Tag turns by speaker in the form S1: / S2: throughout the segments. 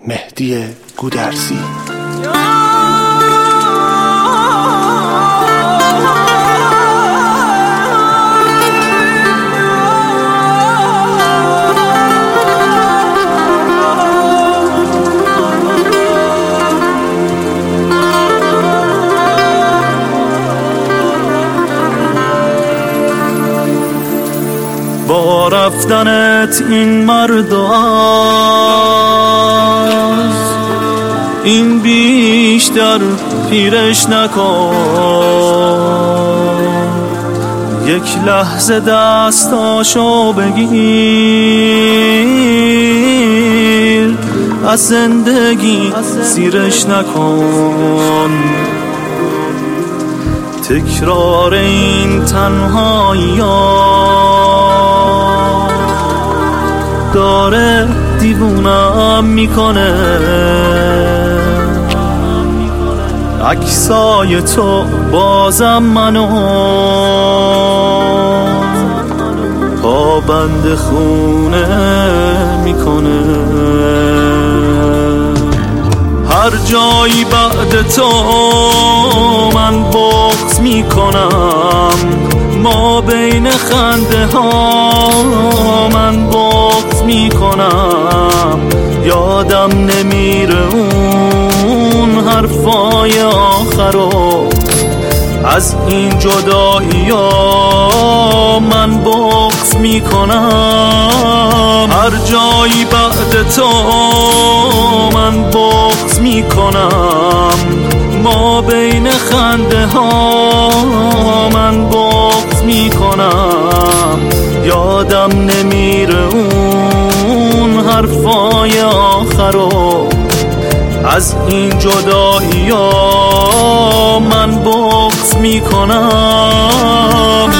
S1: مهدی گودرزی.
S2: با رفتنت این مرد از این بیشتر پیرش نکن، یک لحظه دستاشو بگیر، از زندگی سیرش نکن. تکرار این تنهایی داره دیوونم میکنه، عکسای تو بازم منو پابند خونه میکنه. هر جایی بعد تو من بغض میکنم، ما بین خنده ها من بغض میکنم. یادم نمیره اون حرفای آخرو، از این جدایی ها من بغض میکنم. هر جایی بعد تو من بغض میکنم، ما بین خنده ها من بغض میکنم. یادم نمیره اون حرفای آخرو، از این جدایی ها من بغض میکنم.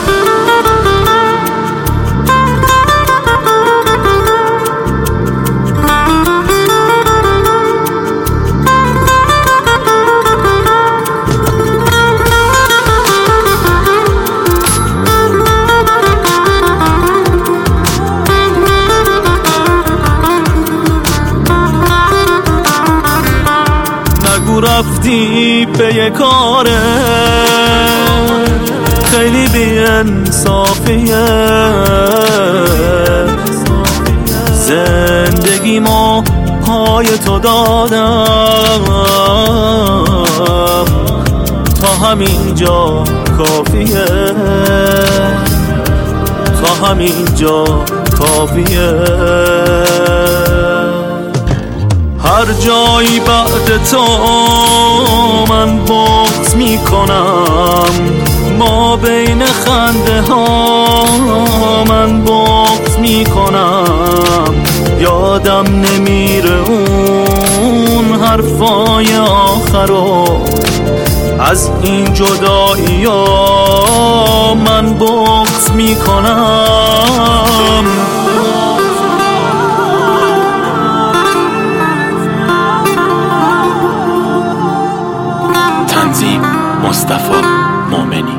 S2: رفتی به یه کاره خیلی بی انصافیه، زندگیمو پای تو دادم، تا همینجا کافیه، تا همینجا کافیه. هر جایی بعد تو من بغض میکنم، ما بین خنده ها من بغض میکنم. یادم نمیره اون حرفای آخرو، از این جدایی ها من بغض میکنم.
S1: تنظیم مصطفی مومنی.